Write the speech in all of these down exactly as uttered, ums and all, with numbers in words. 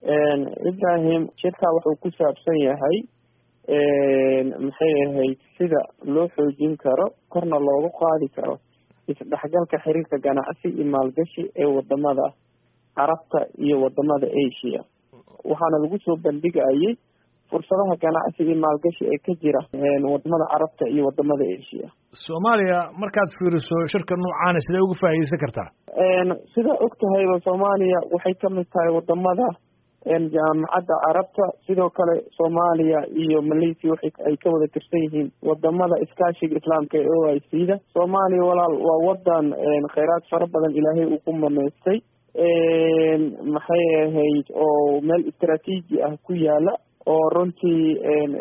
ibrahim shirka wuxuu ku saabsan yahay maxay ahayd sida loo xoojin karo korna loogu qaadi karo isdhexgalka xiriirka ganacsi iyo maalgashi ee wadamada carabta iyo wadamada asia waxaana lagu soo bandhigayay fursadaha ganacsi iyo maalgashi ee ka jira wadamada carabta iyo wadamada asia. Soomaaliya markaad fiiriso shirka noocaana sidee uga faa'iideysan kartaa? Sida og tahayba Soomaaliya waxay ka mid tahay wadamada jaamacadda carabta, sidoo kale Soomaaliya iyo Malaysia waxay ay ka wada tirsan yihiin wadamada iskaashiga islaamka ee O I C da. Soomaaliya walaal waa wadan kheyraad fara badan Ilaahay uu ku maneystay maxay ahayd oo meel istiraatiiji ah ku yaala oo runtii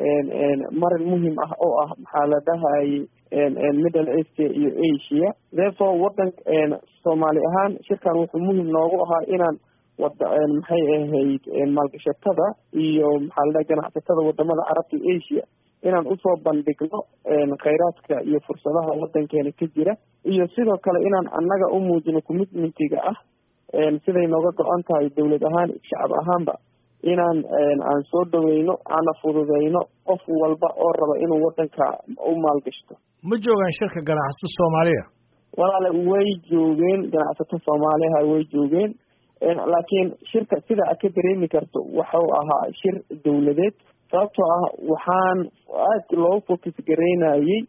marin muhiim ah oo ah maxaa la dhahay Middle East iyo Asia. Therefore wadan Soomaali ahaan shirkan wuxuu muhiim noogu ahaa inaan wada maxay ahayd maalgashatada iyo maxaa la dhahay ganacsatada wadamada carabta iyo Asia inaan usoo bandhigno kheyraadka iyo fursadaha wadankeena ka jira, iyo sidoo kale inaan annaga u muujino commitmentiga ah siday nooga go-an tahay dowlad ahaan shacab ahaanba inaan aan soo dhaweyno aana fududeyno qof walba oo raba inuu wadanka u maalgashto. Ma joogaan shirka ganacsato Soomaaliya? Walaal way joogeen ganacsato Soomaaliya way joogeen, laakiin shirka sida aad ka dareemi karto wuxuu ahaa shir dowladeed, sababtoo ah waxaan aad loo focus gareynayay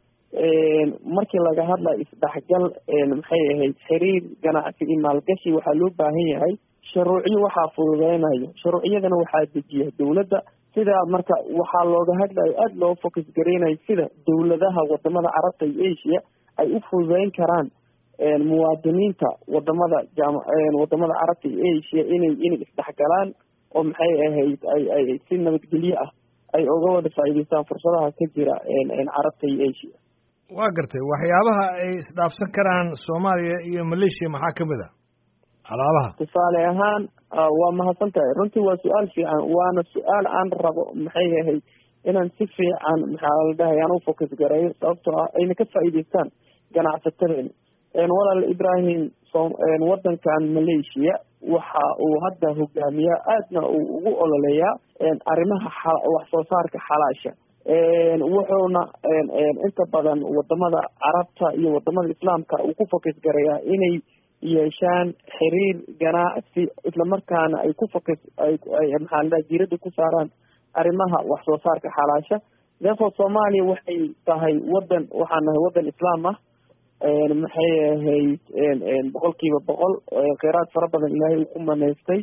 markii laga hadlayo isdhexgal maxay ahayd xiriir ganacsi iyo maalgashi waxaa loo baahan yahay shuruucyo waxaa fududeynayo, shuruucyadana waxaa dejiya dowladda. sida marka waxaa looga hadlayo aad loo focus gareynayo sida dowladaha wadamada carabta iyo Asia ay u fududeyn karaan muwaadiniinta wadamada wadamada carabta iyo Asia inay inay isdhexgalaan oo maxay ahayd ay ay si nabadgelyo ah ay uga wada faa'iideystaan fursadaha ka jira carabta iyo Asia. Waa gartay waxyaabaha ay isdhaafsan karaan Soomaaliya iyo Malaysia maxaa kamid ah? Alaabaha tusaale ahaan waa mahadsantahay, runtii waa su-aal fiican, waana su-aal aan rabo maxay ahayd inaan si fiican maxaa la dhahay aan u focus gareeyo, sababtoo ah ayna ka faa'iideystaan ganacsatadeen. walaal Ibrahim wadankan Malaysia waxa uu hadda hogaamiya aadna uu ugu ololeeyaa arrimaha wax soo saarka xalaasha, wuxuuna inta badan wadamada carabta iyo wadamada islaamka uu ku focus gareeyaa inay yeeshaan xiriir ganacsi isla markaana ay ku focus ay maxaa la dhahay diiradda ku saaraan arrimaha wax soo saarka xalaasha. therefore Soomaaliya waxay tahay wadan waxaan nahay wadan islaam ah maxay ahayd boqolkiiba boqol kheyraad fara badan Ilaahay uu ku maneystay.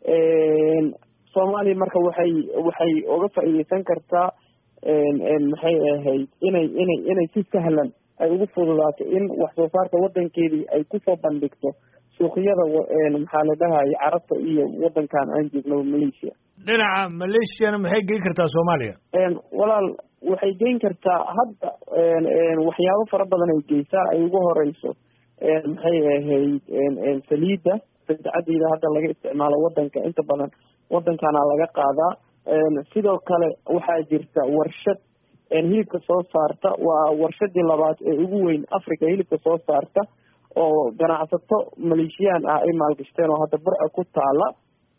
Soomaaliya marka waxay waxay uga faa'iideysan kartaa maxay ahayd inay inay inay si sahlan ay ugu fududaato in wax soo saarka wadankeedii ay kusoo bandhigto suuqyada maxaa la dhahay carabta iyo wadankan aan joogno Malaysia. Dhinaca Malaysiana maxay geyn kartaa Soomaaliya? walaal waxay geyn kartaa hadda waxyaabo fara badan ay geysaa, ay ugu horeyso maxay ahayd saliida sadexadeeda hadda laga isticmaalo wadanka inta badan wadankana laga qaadaa. sidoo kale waxaa jirta warshad hilibka soo saarta, waa warshadii labaad ee ugu weyn Africa hilibka soo saarta oo ganacsato Maleeshiyaan ah ay maalgashteen oo hadda burca ku taala.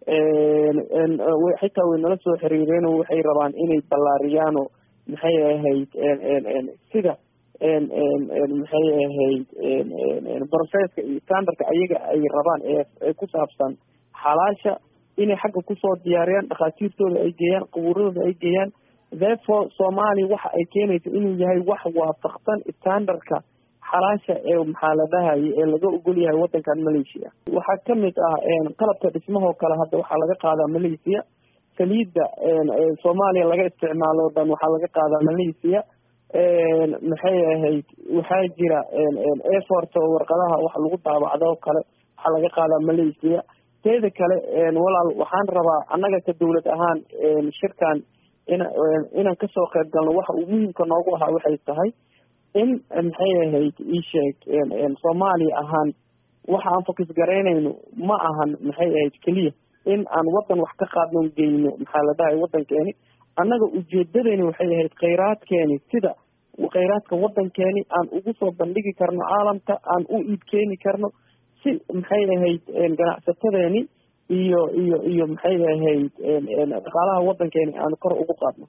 xitaa way nala soo xiriireen oo waxay rabaan inay ballaariyaan oo maxay ahayd sida maxay ahayd processka iyo standardka ayaga ay rabaan ee ku saabsan xalaasha inay xagga kusoo diyaariyaan, dhakhaatiirtooda ay geeyaan, qabuuradooda ay geeyaan. therefore Soomaaliya waxa ay keenaysa inuu yahay wax waafaqsan standardka xalaasha ee maxaa la dhahay ee laga ogol yahay wadankan Malaysia. waxaa kamid ah qalabka dhismaha kale hadda waxaa laga qaadaa Malaysia, saliida Soomaaliya laga isticmaalo dhan waxaa laga qaadaa Malaysia. maxay ahayd waxaa jira effort oo warqadaha wax lagu daabacdo kale waxaa laga qaadaa Malaysia. teeda kale walaal waxaan rabaa annaga ka dowlad ahaan shirkan in inaan kasoo qayb galno. waxa uu muhiimka noogu ahaa waxay tahay in maxay ahayd ii sheeg Soomaaliya ahaan waxa aan focus gareynayno ma ahan maxay ahayd keliya in aan wadan wax ka qaadno geyno maxaa la dhahay wadankeeni. annaga ujeedadeeni waxay ahayd kheyraadkeeni sida kheyraadka wadankeeni aan ugu soo bandhigi karno caalamka, aan u iib keeni karno si maxay ahayd ganacsatadeeni iyo iyo iyo maxay ahayd dhaqaalaha waddankeena aan kor ugu qaadno